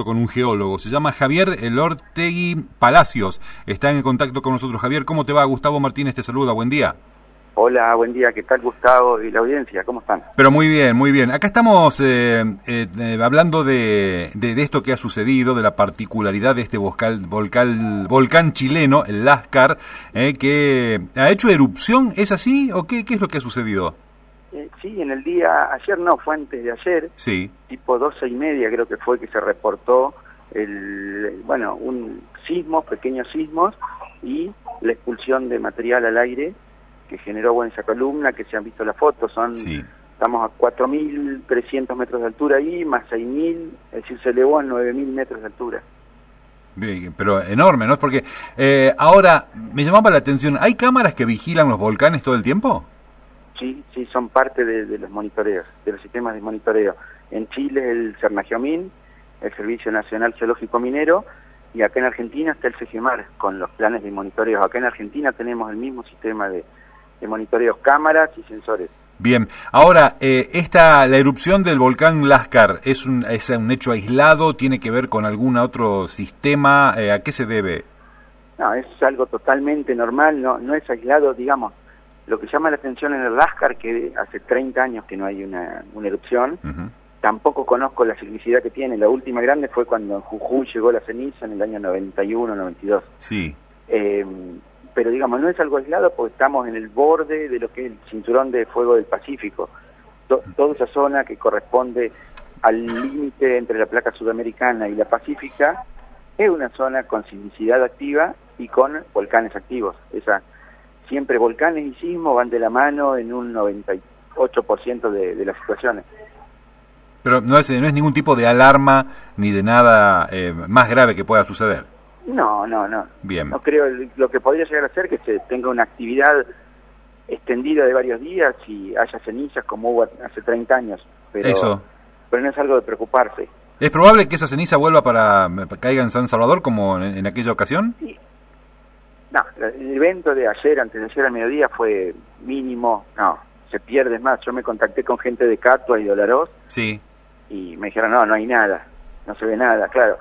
contacto con un geólogo. Se llama Javier Elortegui Palacios. Está en contacto con nosotros. Javier, ¿cómo te va? Gustavo Martínez te saluda. Buen día. Hola, buen día. ¿Qué tal, Gustavo y la audiencia? ¿Cómo están? Pero muy bien, muy bien. Acá estamos hablando de esto que ha sucedido, de la particularidad de este volcán chileno, el Lascar, que ha hecho erupción. ¿Es así o qué es lo que ha sucedido? Sí, en el día, ayer no, fue antes de ayer, sí, tipo 12:30 creo que fue que se reportó un sismo, pequeños sismos, y la expulsión de material al aire que generó esa columna que se han visto las fotos. Estamos a 4.300 metros de altura ahí, más 6.000, es decir, se elevó a 9.000 metros de altura. Bien, pero enorme, ¿no? Porque ahora me llamaba la atención, ¿hay cámaras que vigilan los volcanes todo el tiempo? Sí, son parte de los monitoreos, de los sistemas de monitoreo. En Chile el Cernagiomín, el Servicio Nacional Geológico Minero, y acá en Argentina está el CGMAR con los planes de monitoreo. Acá en Argentina tenemos el mismo sistema de monitoreos, cámaras y sensores. Bien, ahora, la erupción del volcán Lascar, ¿es un hecho aislado? ¿Tiene que ver con algún otro sistema? ¿A qué se debe? No, es algo totalmente normal, no es aislado, digamos. Lo que llama la atención en el Lascar, que hace 30 años que no hay una erupción, tampoco conozco la ciclicidad que tiene. La última grande fue cuando en Jujuy llegó la ceniza en el año 91, 92. Sí. Pero digamos, no es algo aislado porque estamos en el borde de lo que es el cinturón de fuego del Pacífico. Toda esa zona que corresponde al límite entre la placa sudamericana y la pacífica es una zona con sismicidad activa y con volcanes activos. Siempre volcanes y sismos van de la mano en un 98% de las situaciones. Pero no es ningún tipo de alarma ni de nada más grave que pueda suceder. No. Bien. No creo. Lo que podría llegar a ser que se tenga una actividad extendida de varios días y haya cenizas como hubo hace 30 años. Pero no es algo de preocuparse. ¿Es probable que esa ceniza vuelva para caiga en San Salvador como en aquella ocasión? Sí. No, el evento de ayer, antes de ayer al mediodía, fue mínimo. No, se pierde más. Yo me contacté con gente de Catua y de Olaroz. Sí. Y me dijeron, no hay nada, no se ve nada, claro.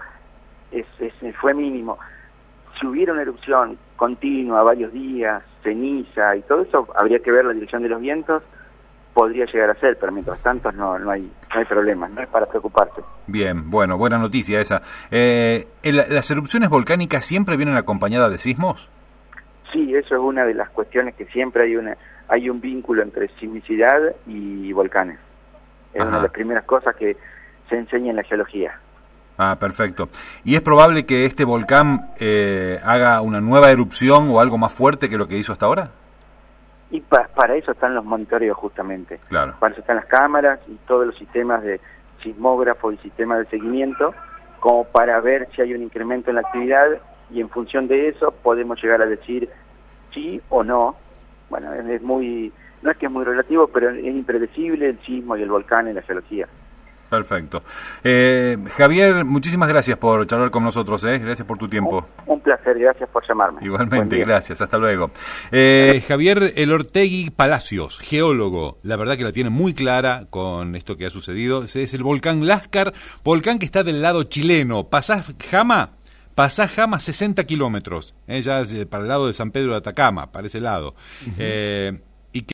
Fue mínimo. Si hubiera una erupción continua, varios días, ceniza y todo eso, habría que ver la dirección de los vientos, podría llegar a ser, pero mientras tanto no hay problemas, no es para preocuparse. Bien, bueno, buena noticia esa. ¿Las erupciones volcánicas siempre vienen acompañadas de sismos? Sí, eso es una de las cuestiones que siempre hay un vínculo entre sismicidad y volcanes. Es una de las primeras cosas que se enseña en la geología. Ah, perfecto. ¿Y es probable que este volcán haga una nueva erupción o algo más fuerte que lo que hizo hasta ahora? Y para eso están los monitoreos, justamente. Claro. Para eso están las cámaras y todos los sistemas de sismógrafo y sistemas de seguimiento, como para ver si hay un incremento en la actividad, y en función de eso podemos llegar a decir sí o no. Bueno, no es que es muy relativo, pero es impredecible el sismo y el volcán en la geología. Perfecto. Javier, muchísimas gracias por charlar con nosotros, gracias por tu tiempo. Un placer, gracias por llamarme. Igualmente, gracias, hasta luego. Javier Elortegui Palacios, geólogo, la verdad que la tiene muy clara con esto que ha sucedido. Es el volcán Lascar, volcán que está del lado chileno. Pasás Jama 60 kilómetros, ya es para el lado de San Pedro de Atacama, para ese lado.